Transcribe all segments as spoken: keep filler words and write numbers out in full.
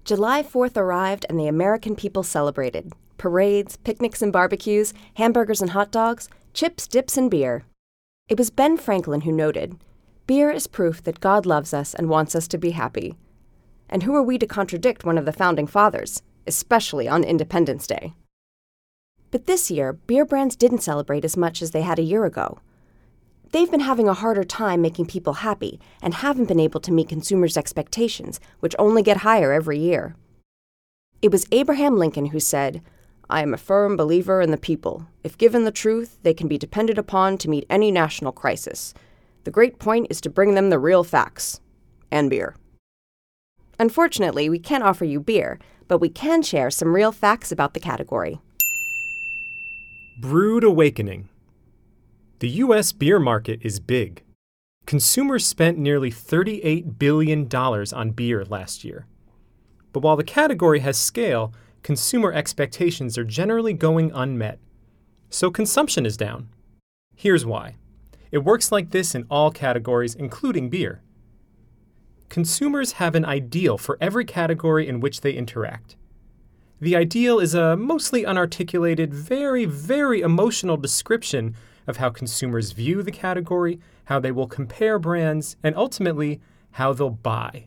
July fourth arrived and the American people celebrated. Parades, picnics and barbecues, hamburgers and hot dogs, chips, dips, and beer. It was Ben Franklin who noted, "Beer is proof that God loves us and wants us to be happy." And who are we to contradict one of the founding fathers, especially on Independence Day? But this year, beer brands didn't celebrate as much as they had a year ago. They've been having a harder time making people happy and haven't been able to meet consumers' expectations, which only get higher every year. It was Abraham Lincoln who said, "I am a firm believer in the people. If given the truth, they can be depended upon to meet any national crisis. The great point is to bring them the real facts. And beer." Unfortunately, we can't offer you beer, but we can share some real facts about the category. Brewed awakening. The U S beer market is big. Consumers spent nearly thirty-eight billion dollars on beer last year. But while the category has scale, consumer expectations are generally going unmet. So consumption is down. Here's why. It works like this in all categories, including beer. Consumers have an ideal for every category in which they interact. The ideal is a mostly unarticulated, very, very emotional description of how consumers view the category, how they will compare brands, and ultimately, how they'll buy.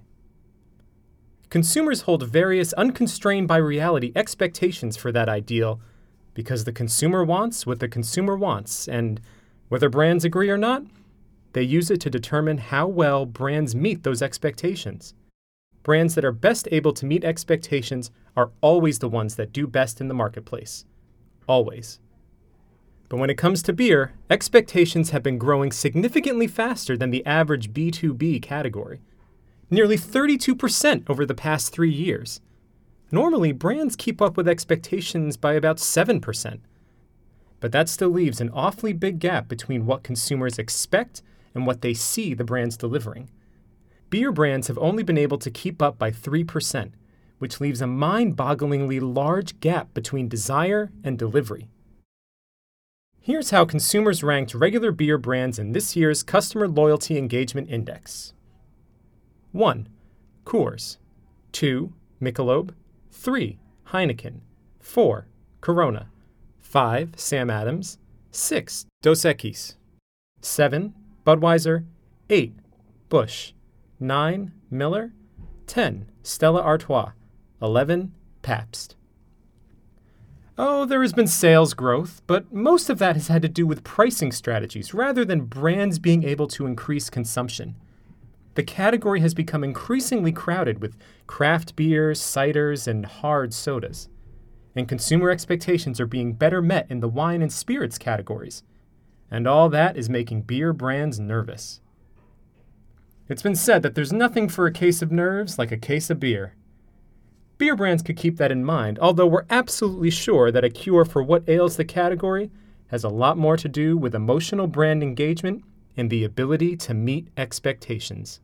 Consumers hold various unconstrained by reality expectations for that ideal because the consumer wants what the consumer wants, and whether brands agree or not, they use it to determine how well brands meet those expectations. Brands that are best able to meet expectations are always the ones that do best in the marketplace. Always. But when it comes to beer, expectations have been growing significantly faster than the average B two B category. Nearly thirty-two percent over the past three years. Normally, brands keep up with expectations by about seven percent. But that still leaves an awfully big gap between what consumers expect and what they see the brands delivering. Beer brands have only been able to keep up by three percent, which leaves a mind-bogglingly large gap between desire and delivery. Here's how consumers ranked regular beer brands in this year's Customer Loyalty Engagement Index. one. Coors. two. Michelob. three. Heineken. four. Corona. five. Sam Adams. six. Dos Equis. seven. Budweiser. eight. Busch. nine. Miller. ten. Stella Artois. eleven. Pabst. Oh, there has been sales growth, but most of that has had to do with pricing strategies rather than brands being able to increase consumption. The category has become increasingly crowded with craft beers, ciders, and hard sodas. And consumer expectations are being better met in the wine and spirits categories. And all that is making beer brands nervous. It's been said that there's nothing for a case of nerves like a case of beer. Beer brands could keep that in mind, although we're absolutely sure that a cure for what ails the category has a lot more to do with emotional brand engagement and the ability to meet expectations.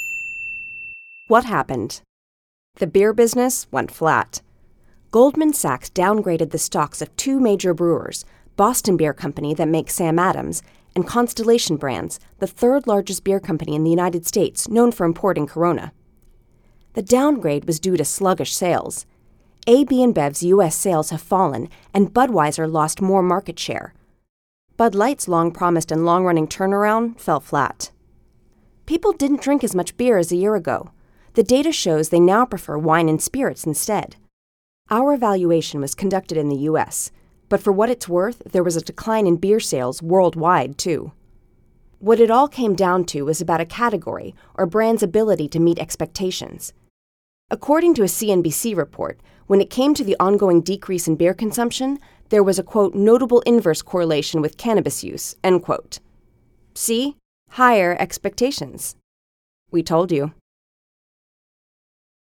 What happened? The beer business went flat. Goldman Sachs downgraded the stocks of two major brewers, Boston Beer Company that makes Sam Adams, and Constellation Brands, the third largest beer company in the United States, known for importing Corona. The downgrade was due to sluggish sales. A B InBev's U S sales have fallen, and Budweiser lost more market share. Bud Light's long-promised and long-running turnaround fell flat. People didn't drink as much beer as a year ago. The data shows they now prefer wine and spirits instead. Our evaluation was conducted in the U S, but for what it's worth, there was a decline in beer sales worldwide, too. What it all came down to was about a category or brand's ability to meet expectations. According to a C N B C report, when it came to the ongoing decrease in beer consumption, there was a, quote, notable inverse correlation with cannabis use, end quote. See? Higher expectations. We told you.